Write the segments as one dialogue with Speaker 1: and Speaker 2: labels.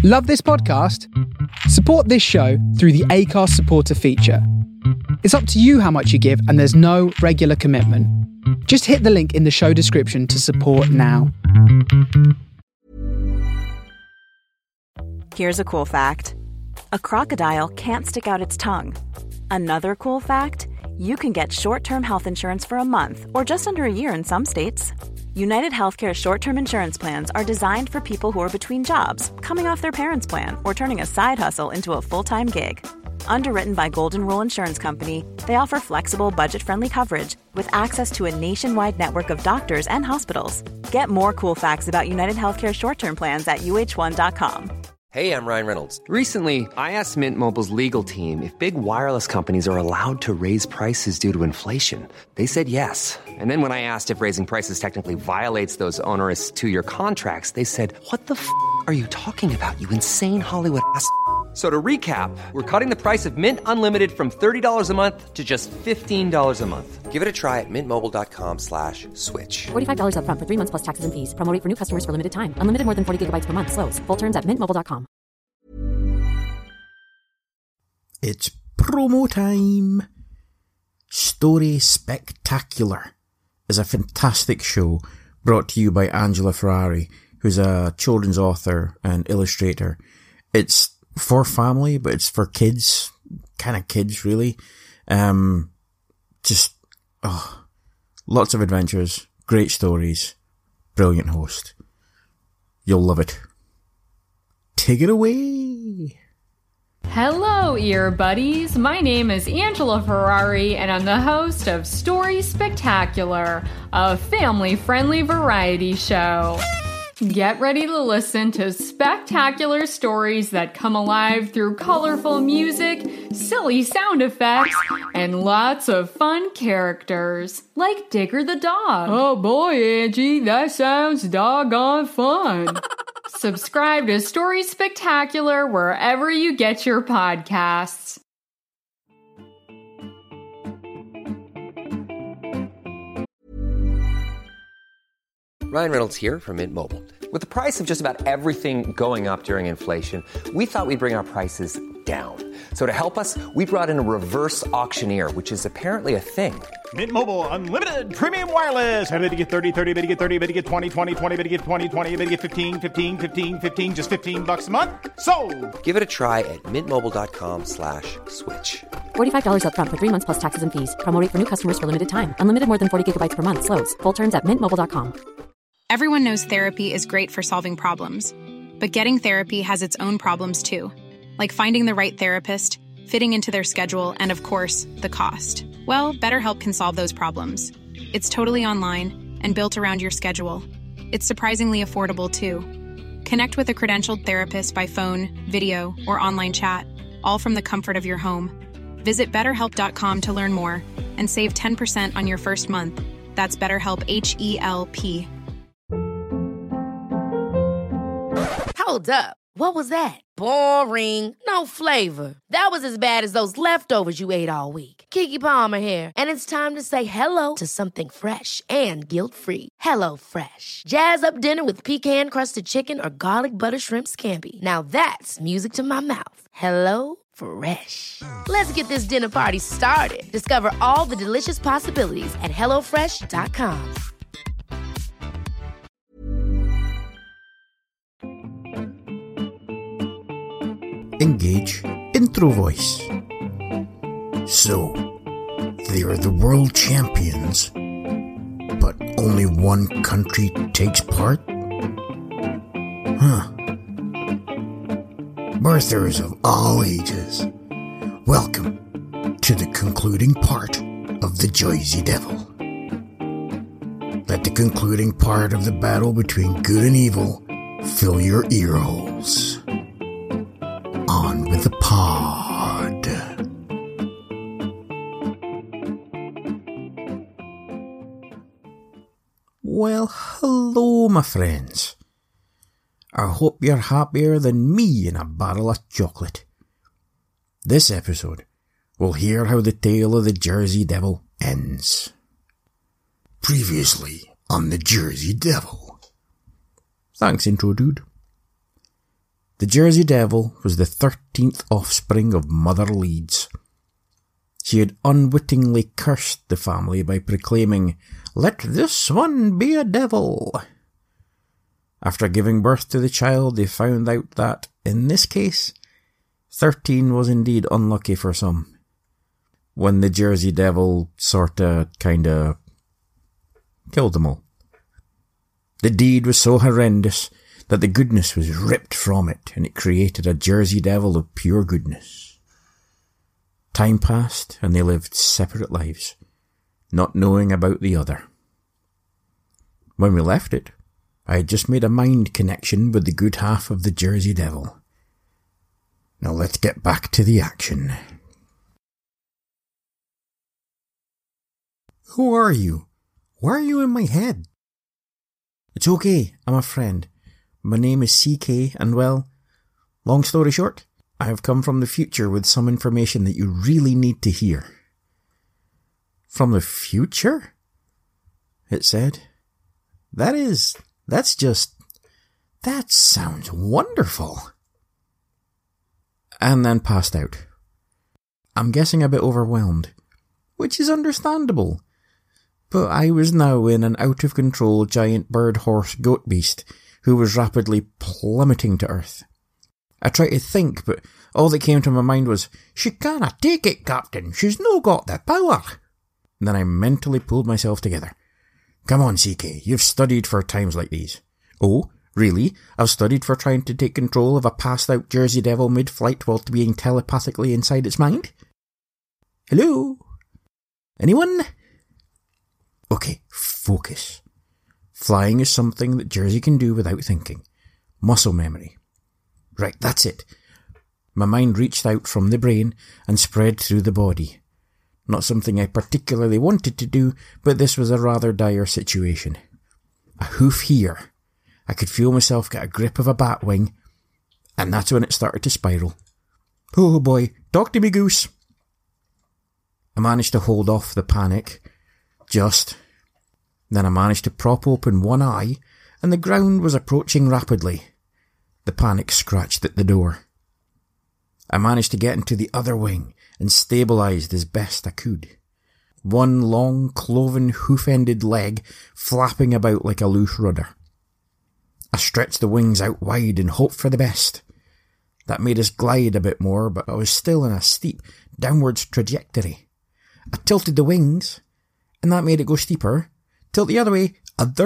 Speaker 1: Love this podcast? Support this show through the Acast supporter feature. It's up to you how much you give, and there's no regular commitment. Just hit the link in the show description to support now.
Speaker 2: Here's a cool fact. A crocodile can't stick out its tongue. Another cool fact, you can get short-term health insurance for a month or just under a year in some states. United Healthcare short-term insurance plans are designed for people who are between jobs, coming off their parents' plan, or turning a side hustle into a full-time gig. Underwritten by Golden Rule Insurance Company, they offer flexible, budget-friendly coverage with access to a nationwide network of doctors and hospitals. Get more cool facts about United Healthcare short-term plans at uh1.com.
Speaker 3: Hey, I'm Ryan Reynolds. Recently, I asked Mint Mobile's legal team if big wireless companies are allowed to raise prices due to inflation. They said yes. And then when I asked if raising prices technically violates those onerous two-year contracts, they said, "What the f*** are you talking about, you insane Hollywood ass?" So to recap, we're cutting the price of Mint Unlimited from $30 a month to just $15 a month. Give it a try at mintmobile.com/switch.
Speaker 4: $45 up front for 3 months plus taxes and fees. Promo rate for new customers for limited time. Unlimited more than 40 gigabytes per month. Slows full terms at mintmobile.com.
Speaker 5: It's promo time. Story Spectacular is a fantastic show brought to you by Angela Ferrari, who's a children's author and illustrator. It's for family, but it's for kids. Kind of kids, really. Lots of adventures, great stories, brilliant host. You'll love it. Take it away.
Speaker 6: Hello, ear buddies. My name is Angela Ferrari, and I'm the host of Story Spectacular, a family-friendly variety show. Get ready to listen to spectacular stories that come alive through colorful music, silly sound effects, and lots of fun characters, like Digger the dog. Oh boy, Angie, that sounds doggone fun. Subscribe to Story Spectacular wherever you get your podcasts.
Speaker 3: Ryan Reynolds here from Mint Mobile. With the price of just about everything going up during inflation, we thought we'd bring our prices down. So to help us, we brought in a reverse auctioneer, which is apparently a thing.
Speaker 7: Mint Mobile Unlimited Premium Wireless. How to get 30, 30, bit to get 30, bit to get 20, 20, 20, bit to get 20, 20, bit to get 15, 15, 15, 15, just $15 a month? Sold!
Speaker 3: Give it a try at mintmobile.com/switch.
Speaker 4: $45 up front for 3 months plus taxes and fees. Promo rate for new customers for limited time. Unlimited more than 40 gigabytes per month. Slows full terms at mintmobile.com.
Speaker 8: Everyone knows therapy is great for solving problems, but getting therapy has its own problems too, like finding the right therapist, fitting into their schedule, and of course, the cost. Well, BetterHelp can solve those problems. It's totally online and built around your schedule. It's surprisingly affordable too. Connect with a credentialed therapist by phone, video, or online chat, all from the comfort of your home. Visit BetterHelp.com to learn more and save 10% on your first month. That's BetterHelp, H-E-L-P.
Speaker 9: Hold up. What was that? Boring. No flavor. That was as bad as those leftovers you ate all week. Keke Palmer here, and it's time to say hello to something fresh and guilt-free. Hello Fresh. Jazz up dinner with pecan-crusted chicken or garlic butter shrimp scampi. Now that's music to my mouth. Hello Fresh. Let's get this dinner party started. Discover all the delicious possibilities at HelloFresh.com.
Speaker 5: Engage intro voice. So, they are the world champions, but only one country takes part? Huh. Birthers of all ages, welcome to the concluding part of the Jersey Devil. Let the concluding part of the battle between good and evil fill your ear holes. On with the pod. Well, hello, my friends. I hope you're happier than me in a barrel of chocolate. This episode, we'll hear how the tale of the Jersey Devil ends. Previously on the Jersey Devil. Thanks, intro dude. The Jersey Devil was the 13th offspring of Mother Leeds. She had unwittingly cursed the family by proclaiming, "Let this one be a devil." After giving birth to the child, they found out that, in this case, 13 was indeed unlucky for some. When the Jersey Devil kinda killed them all. The deed was so horrendous that the goodness was ripped from it, and it created a Jersey Devil of pure goodness. Time passed, and they lived separate lives, not knowing about the other. When we left it, I had just made a mind connection with the good half of the Jersey Devil. Now let's get back to the action. Who are you? Why are you in my head? It's okay, I'm a friend. My name is CK, and well, long story short, I have come from the future with some information that you really need to hear. From the future? It said. That sounds wonderful. And then passed out. I'm guessing a bit overwhelmed, which is understandable. But I was now in an out-of-control giant bird, horse, goat beast who was rapidly plummeting to earth. I tried to think, but all that came to my mind was, "She canna take it, Captain. She's no got the power." And then I mentally pulled myself together. "Come on, CK, you've studied for times like these." "Oh, really? I've studied for trying to take control of a passed-out Jersey Devil mid-flight while being telepathically inside its mind? Hello? Anyone?" Okay, focus. Flying is something that Jersey can do without thinking. Muscle memory. Right, that's it. My mind reached out from the brain and spread through the body. Not something I particularly wanted to do, but this was a rather dire situation. A hoof here. I could feel myself get a grip of a bat wing, and that's when it started to spiral. Oh boy, talk to me, Goose. I managed to hold off the panic. Then I managed to prop open one eye, and the ground was approaching rapidly. The panic scratched at the door. I managed to get into the other wing and stabilised as best I could. One long, cloven, hoof-ended leg flapping about like a loose rudder. I stretched the wings out wide and hoped for the best. That made us glide a bit more, but I was still in a steep, downwards trajectory. I tilted the wings, and that made it go steeper. Tilt the other way.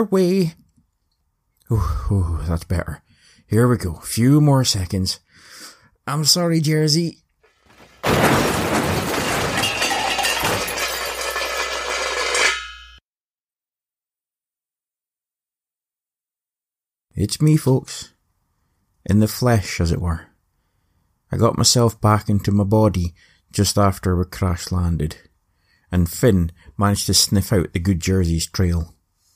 Speaker 5: Oh, that's better. Here we go. Few more seconds. I'm sorry, Jersey. It's me, folks. In the flesh, as it were. I got myself back into my body just after we crash landed, and Finn managed to sniff out the good Jersey's trail.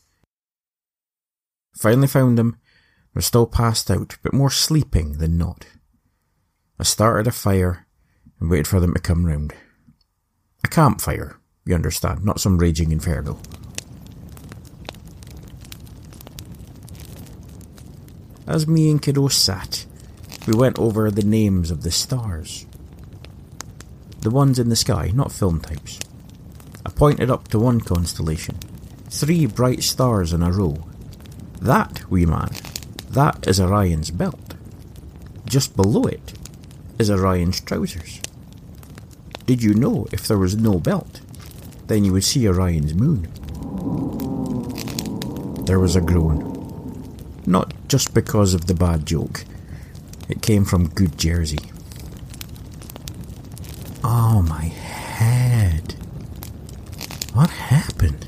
Speaker 5: Finally found them. We're still passed out, but more sleeping than not. I started a fire and waited for them to come round. A campfire, you understand, not some raging inferno. As me and Kiddo sat, we went over the names of the stars. The ones in the sky, not film types. I pointed up to one constellation. 3 bright stars in a row. That, wee man, that is Orion's belt. Just below it is Orion's trousers. Did you know if there was no belt, then you would see Orion's moon? There was a groan. Not just because of the bad joke. It came from good Jersey. Oh, my head. What happened?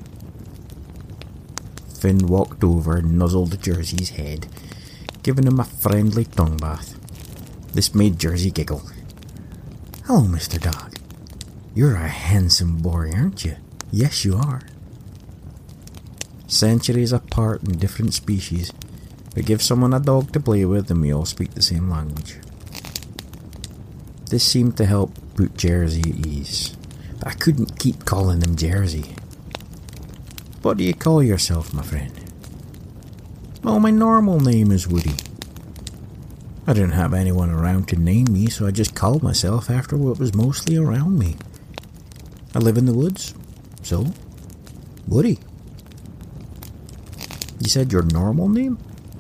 Speaker 5: Finn walked over and nuzzled Jersey's head, giving him a friendly tongue bath. This made Jersey giggle. Hello, Mr. Dog. You're a handsome boy, aren't you? Yes, you are. Centuries apart in different species, but give someone a dog to play with and we all speak the same language. This seemed to help put Jersey at ease, but I couldn't keep calling him Jersey. What do you call yourself, my friend? Well, my normal name is Woody. I didn't have anyone around to name me, so I just called myself after what was mostly around me. I live in the woods, so Woody. You said your normal name?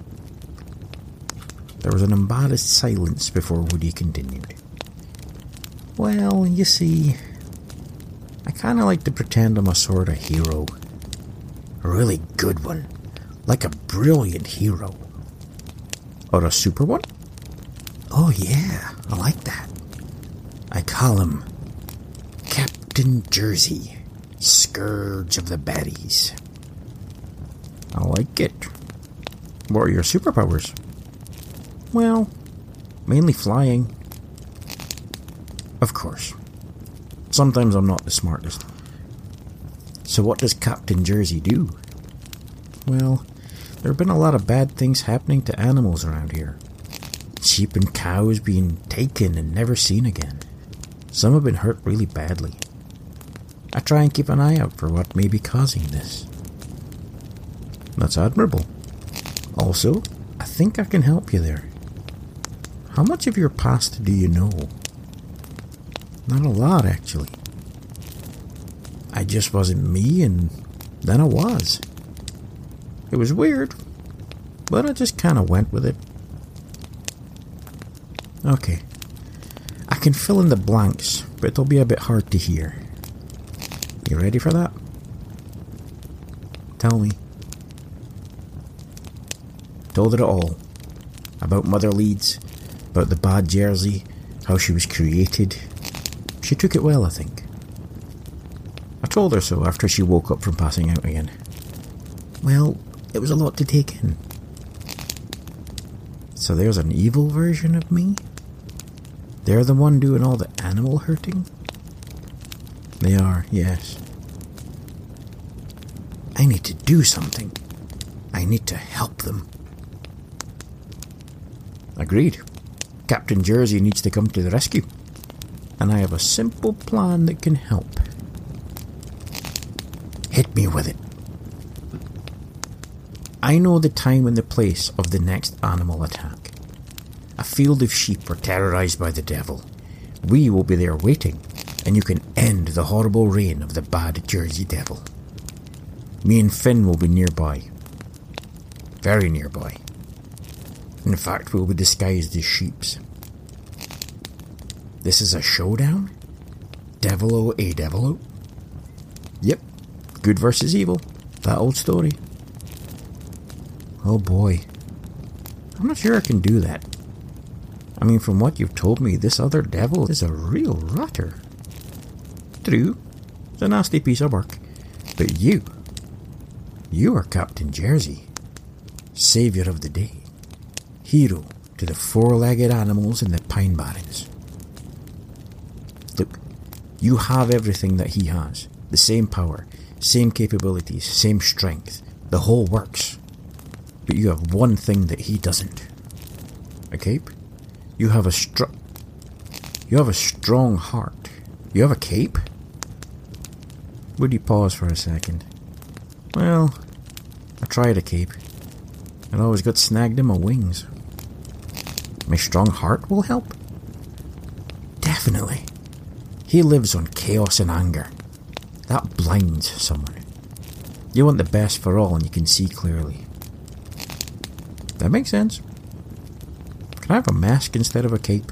Speaker 5: There was an embarrassed silence before Woody continued. Well, you see, I kinda like to pretend I'm a sort of hero. A really good one. Like a brilliant hero. Or a super one? Oh yeah, I like that. I call him Captain Jersey, Scourge of the Baddies. I like it. What are your superpowers? Well, mainly flying. Of course. Sometimes I'm not the smartest. So what does Captain Jersey do? Well, there have been a lot of bad things happening to animals around here. Sheep and cows being taken and never seen again. Some have been hurt really badly. I try and keep an eye out for what may be causing this. That's admirable. Also, I think I can help you there. How much of your past do you know? Not a lot, actually. I just wasn't me, and then I was. It was weird, but I just kind of went with it. Okay. I can fill in the blanks, but it'll be a bit hard to hear. You ready for that? Tell me. Told her it all. About Mother Leeds, about the bad Jersey, how she was created. She took it well, I think. I told her so after she woke up from passing out again. Well, it was a lot to take in. So there's an evil version of me? They're the one doing all the animal hurting? They are, yes. I need to do something. I need to help them. Agreed. Captain Jersey needs to come to the rescue. And I have a simple plan that can help. Hit me with it. I know the time and the place of the next animal attack. A field of sheep are terrorized by the devil. We will be there waiting, and you can end the horrible reign of the bad Jersey devil. Me and Finn will be nearby. Very nearby. In fact, we'll be disguised as sheeps. This is a showdown? Devil-o a devil-o? Yep, good versus evil. That old story. Oh boy. I'm not sure I can do that. I mean, from what you've told me, this other devil is a real rotter. True, it's a nasty piece of work. But you are Captain Jersey. Saviour of the day. Hero to the four-legged animals in the Pine Barrens. Look, you have everything that he has. The same power, same capabilities, same strength. The whole works. But you have one thing that he doesn't. A cape? You have a strong heart. You have a cape? Would you pause for a second? Well, I tried a cape. It always got snagged in my wings. My strong heart will help? Definitely. He lives on chaos and anger. That blinds someone. You want the best for all and you can see clearly. That makes sense. Can I have a mask instead of a cape?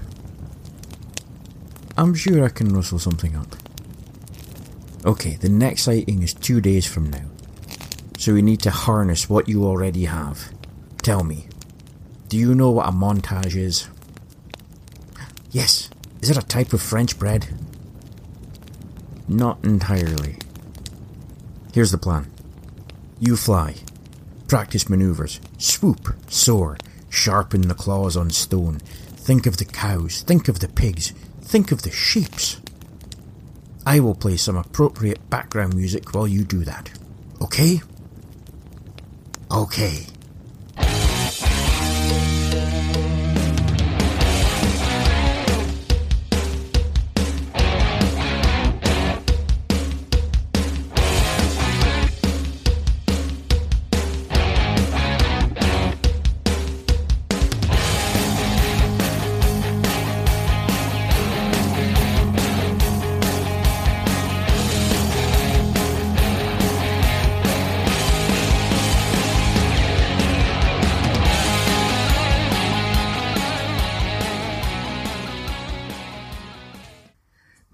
Speaker 5: I'm sure I can rustle something up. Okay, the next sighting is 2 days from now. So we need to harness what you already have. Tell me, do you know what a montage is? Yes. Is it a type of French bread? Not entirely. Here's the plan. You fly. Practice maneuvers. Swoop. Soar. Sharpen the claws on stone. Think of the cows. Think of the pigs. Think of the sheeps. I will play some appropriate background music while you do that. Okay? Okay.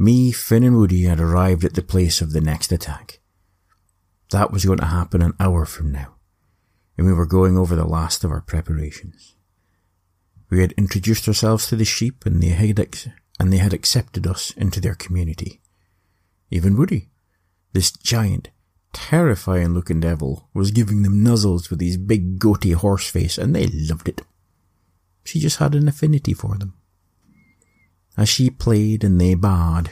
Speaker 5: Me, Finn and Woody had arrived at the place of the next attack. That was going to happen an hour from now, and we were going over the last of our preparations. We had introduced ourselves to the sheep, and they had accepted us into their community. Even Woody, this giant, terrifying-looking devil, was giving them nuzzles with his big goatee horse face, and they loved it. She just had an affinity for them. As she played and they baaed,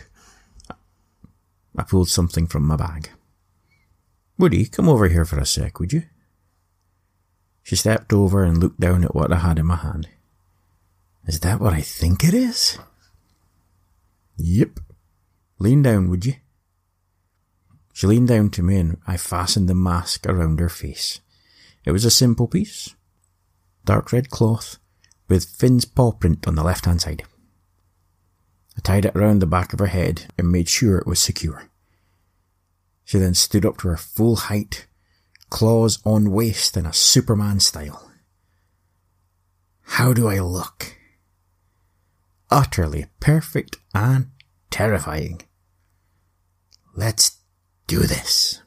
Speaker 5: I pulled something from my bag. "Woody, come over here for a sec, would you?" She stepped over and looked down at what I had in my hand. "Is that what I think it is?" "Yep. Lean down, would you?" She leaned down to me and I fastened the mask around her face. It was a simple piece. Dark red cloth with Finn's paw print on the left-hand side. I tied it around the back of her head and made sure it was secure. She then stood up to her full height, claws on waist in a Superman style. How do I look? Utterly perfect and terrifying. Let's do this.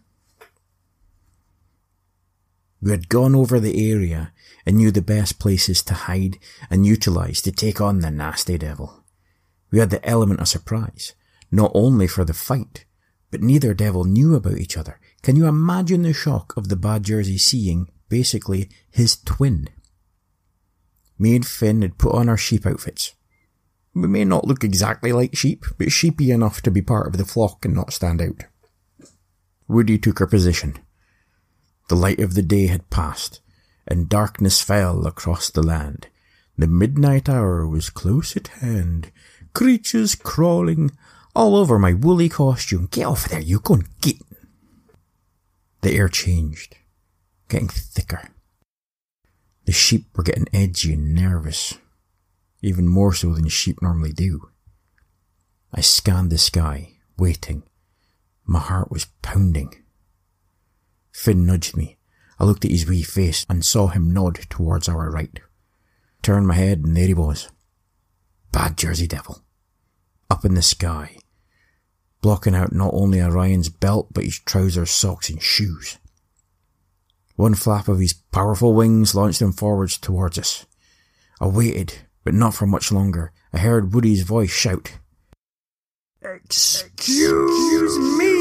Speaker 5: We had gone over the area and knew the best places to hide and utilise to take on the nasty devil. We had the element of surprise, not only for the fight, but neither devil knew about each other. Can you imagine the shock of the Bad Jersey seeing, basically, his twin? Me and Finn had put on our sheep outfits. We may not look exactly like sheep, but sheepy enough to be part of the flock and not stand out. Woody took her position. The light of the day had passed, and darkness fell across the land. The midnight hour was close at hand. Creatures crawling all over my woolly costume. Get off there, you go and get. The air changed, getting thicker. The sheep were getting edgy and nervous, even more so than sheep normally do. I scanned the sky, waiting. My heart was pounding. Finn nudged me. I looked at his wee face and saw him nod towards our right. Turned my head and there he was. Bad Jersey Devil. Up in the sky. Blocking out not only Orion's belt but his trousers, socks and shoes. One flap of his powerful wings launched him forwards towards us. I waited, but not for much longer. I heard Woody's voice shout, "Excuse me!"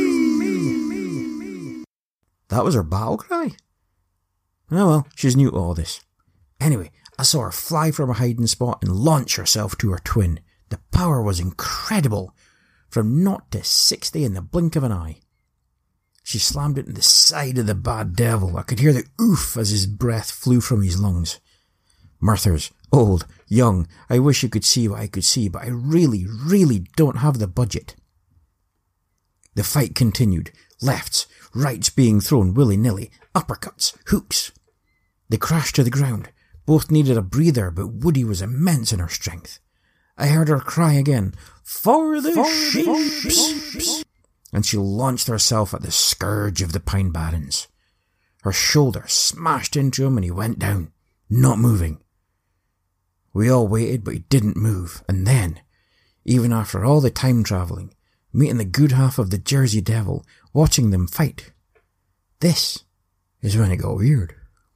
Speaker 5: That was her battle cry. Oh well, she's new to all this. Anyway, I saw her fly from her hiding spot and launch herself to her twin. The power was incredible. From 0 to 60 in the blink of an eye. She slammed it in the side of the bad devil. I could hear the oof as his breath flew from his lungs. Murthers, old, young, I wish you could see what I could see, but I really, really don't have the budget. The fight continued. Lefts, rights being thrown willy-nilly, uppercuts, hooks. They crashed to the ground. Both needed a breather, but Woody was immense in her strength. I heard her cry again, "For the sheep!" And she launched herself at the scourge of the Pine Barrens. Her shoulder smashed into him and he went down, not moving. We all waited, but he didn't move. And then, even after all the time travelling, meeting the good half of the Jersey Devil, watching them fight, this is when it got weird.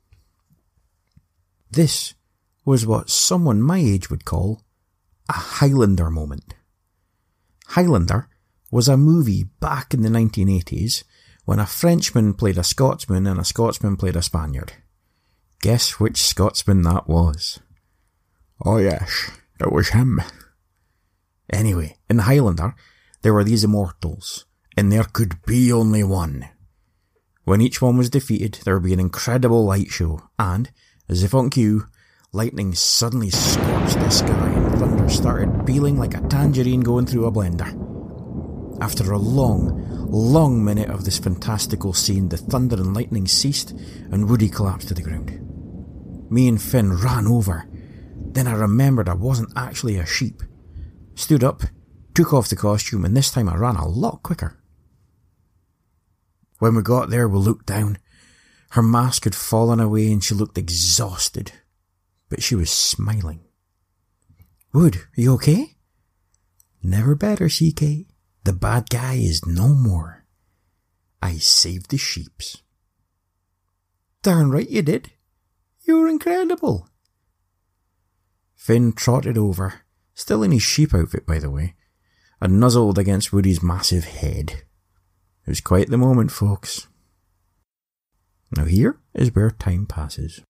Speaker 5: This was what someone my age would call a Highlander moment. Highlander was a movie back in the 1980s when a Frenchman played a Scotsman and a Scotsman played a Spaniard. Guess which Scotsman that was? Oh yes, it was him. Anyway, in Highlander, there were these immortals, and there could be only one. When each one was defeated, there would be an incredible light show, and, as if on cue, lightning suddenly scorched the sky and thunder started peeling like a tangerine going through a blender. After a long minute of this fantastical scene, the thunder and lightning ceased and Woody collapsed to the ground. Me and Finn ran over. Then I remembered I wasn't actually a sheep. Stood up, took off the costume, and this time I ran a lot quicker. When we got there, we looked down. Her mask had fallen away and she looked exhausted. But she was smiling. "Wood, are you okay?" Never better, CK. The bad guy is no more. I saved the sheeps. Darn right you did. You were incredible. Finn trotted over, still in his sheep outfit by the way, and nuzzled against Woody's massive head. It was quite the moment, folks. Now here is where time passes.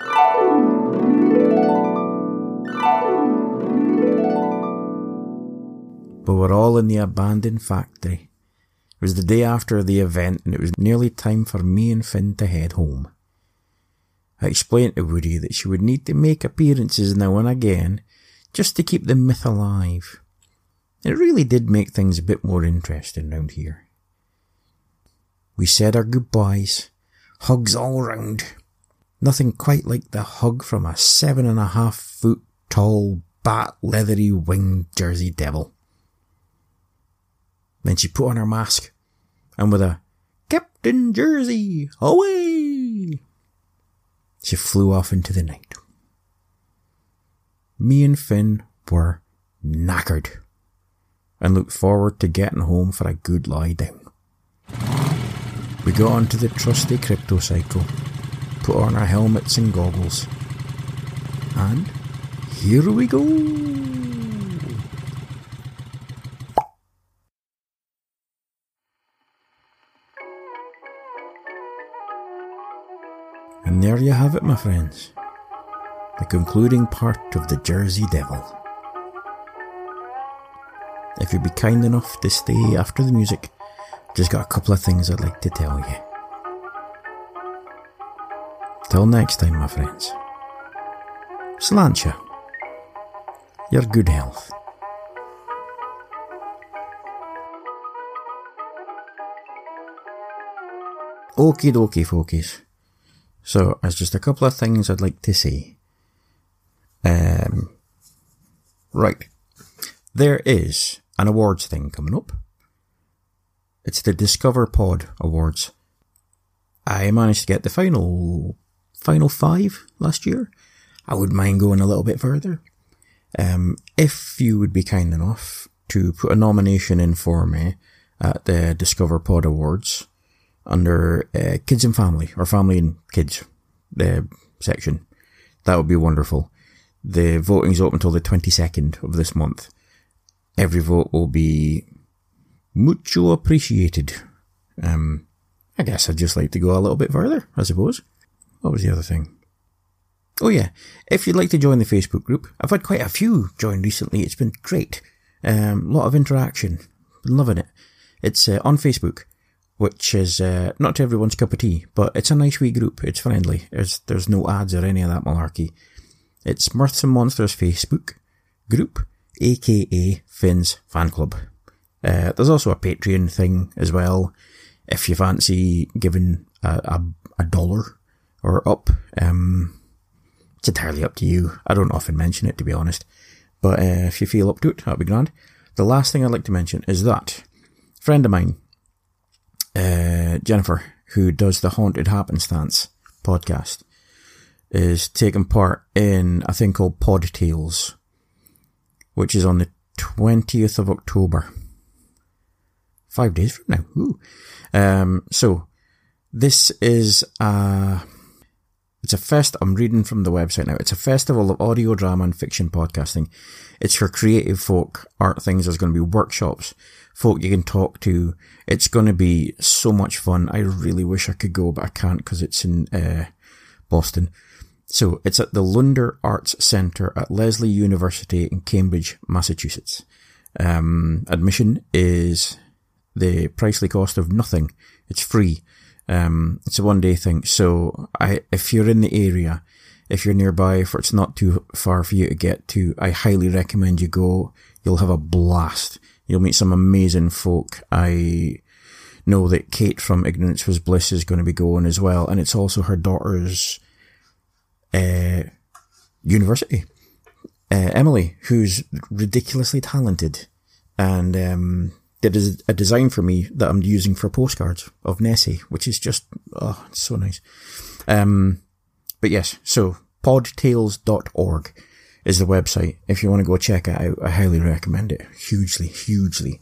Speaker 5: But we're all in the abandoned factory. It was the day after the event and it was nearly time for me and Finn to head home. I explained to Woody that she would need to make appearances now and again just to keep the myth alive. It really did make things a bit more interesting round here. We said our goodbyes, hugs all round. Nothing quite like the hug from a 7.5 foot tall, bat leathery winged Jersey Devil. Then she put on her mask, and with a "Captain Jersey, away!" she flew off into the night. Me and Finn were knackered, and looked forward to getting home for a good lie down. We got onto the trusty crypto cycle, put on our helmets and goggles, and here we go! And there you have it, my friends. The concluding part of the Jersey Devil. If you'd be kind enough to stay after the music, just got a couple of things I'd like to tell you. Till next time, my friends. Sláinte. Your good health. Okie dokie, folkies. So, there's just a couple of things I'd like to say. Right. There is an awards thing coming up. It's the Discover Pod Awards. I managed to get the final 5 last year. I wouldn't mind going a little bit further. If you would be kind enough to put a nomination in for me at the Discover Pod Awards under Kids and Family, or Family and Kids section, that would be wonderful. The voting's open until the 22nd of this month. Every vote will be mucho appreciated. I guess I'd just like to go a little bit further, I suppose. What was the other thing? Oh yeah, if you'd like to join the Facebook group, I've had quite a few join recently. It's been great. Lot of interaction. Been loving it. It's on Facebook, which is not to everyone's cup of tea, but it's a nice wee group. It's friendly. There's no ads or any of that malarkey. It's Mirths and Monsters Facebook group, aka Finn's Fan Club. There's also a Patreon thing as well, if you fancy giving a $1 or up. It's entirely up to you. I don't often mention it, to be honest. But if you feel up to it, that'd be grand. The last thing I'd like to mention is that a friend of mine, Jennifer, who does the Haunted Happenstance podcast, is taking part in a thing called Pod Tales, which is on the 20th of October. 5 days from now. Ooh. So, this is it's a I'm reading from the website now. It's a festival of audio, drama and fiction podcasting. It's for creative folk, art things. There's going to be workshops, folk you can talk to. It's going to be so much fun. I really wish I could go, but I can't because it's in Boston. So it's at the Lunder Arts Centre at Lesley University in Cambridge, Massachusetts. Admission is the pricely cost of nothing. It's free. It's a 1-day thing. So if you're in the area, if you're nearby, if it's not too far for you to get to, I highly recommend you go. You'll have a blast. You'll meet some amazing folk. I know that Kate from Ignorance Was Bliss is going to be going as well. And it's also her daughter's university. Emily, who's ridiculously talented and did a design for me that I'm using for postcards of Nessie, which is just, it's so nice. But yes, so podtales.org is the website. If you want to go check it out, I highly recommend it. Hugely.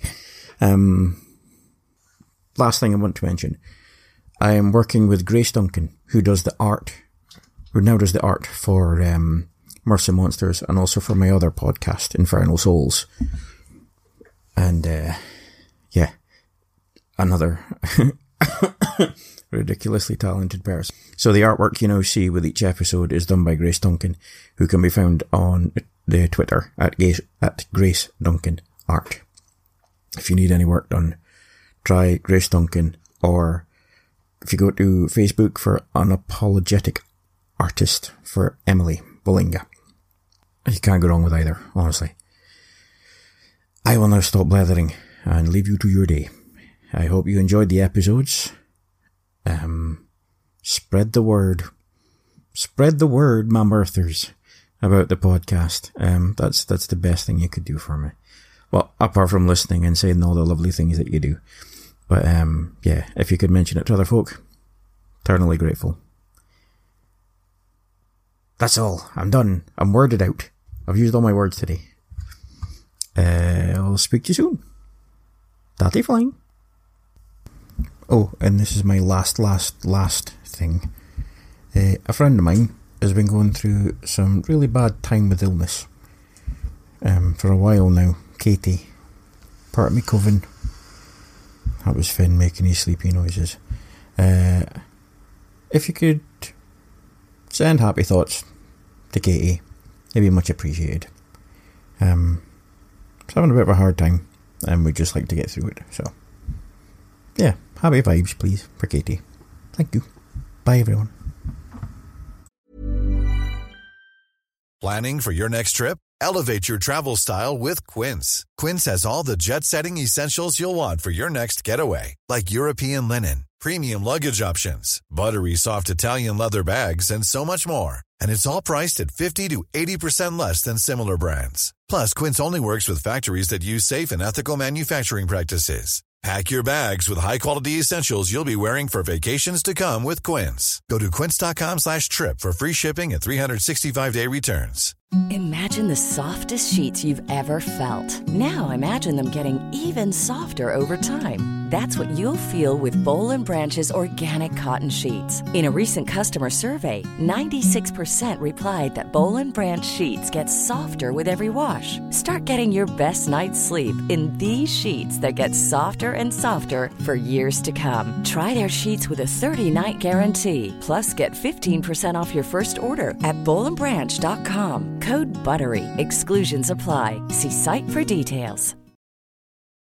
Speaker 5: Last thing I want to mention. I am working with Grace Duncan, who now does the art for Mercy Monsters and also for my other podcast, Infernal Souls. And, another ridiculously talented person. So the artwork you now see with each episode is done by Grace Duncan, who can be found on the Twitter at Grace Duncan Art. If you need any work done, try Grace Duncan, or if you go to Facebook for Unapologetic Artist for Emily Bolinga. You can't go wrong with either, honestly. I will now stop blethering and leave you to your day. I hope you enjoyed the episodes. Spread the word. Spread the word, my mirthers, about the podcast. That's the best thing you could do for me. Well, apart from listening and saying all the lovely things that you do. But, if you could mention it to other folk, eternally grateful. That's all. I'm done. I'm worded out. I've used all my words today. I'll speak to you soon. Tatty flying. Oh, and this is my last thing. A friend of mine has been going through some really bad time with illness. For a while now. Katie. Part of me coven. That was Finn making his sleepy noises. If you could send happy thoughts to Katie, it'd be much appreciated. She's having a bit of a hard time, and we'd just like to get through it. So, yeah, happy vibes, please, for Katie. Thank you. Bye, everyone.
Speaker 10: Planning for your next trip? Elevate your travel style with Quince. Quince has all the jet-setting essentials you'll want for your next getaway, like European linen, premium luggage options, buttery soft Italian leather bags, and so much more. And it's all priced at 50 to 80% less than similar brands. Plus, Quince only works with factories that use safe and ethical manufacturing practices. Pack your bags with high-quality essentials you'll be wearing for vacations to come with Quince. Go to quince.com/trip for free shipping and 365-day returns.
Speaker 11: Imagine the softest sheets you've ever felt. Now imagine them getting even softer over time. That's what you'll feel with Boll & Branch's organic cotton sheets. In a recent customer survey, 96% replied that Boll & Branch sheets get softer with every wash. Start getting your best night's sleep in these sheets that get softer and softer for years to come. Try their sheets with a 30-night guarantee. Plus, get 15% off your first order at bollandbranch.com. Code BUTTERY. Exclusions apply. See site for details.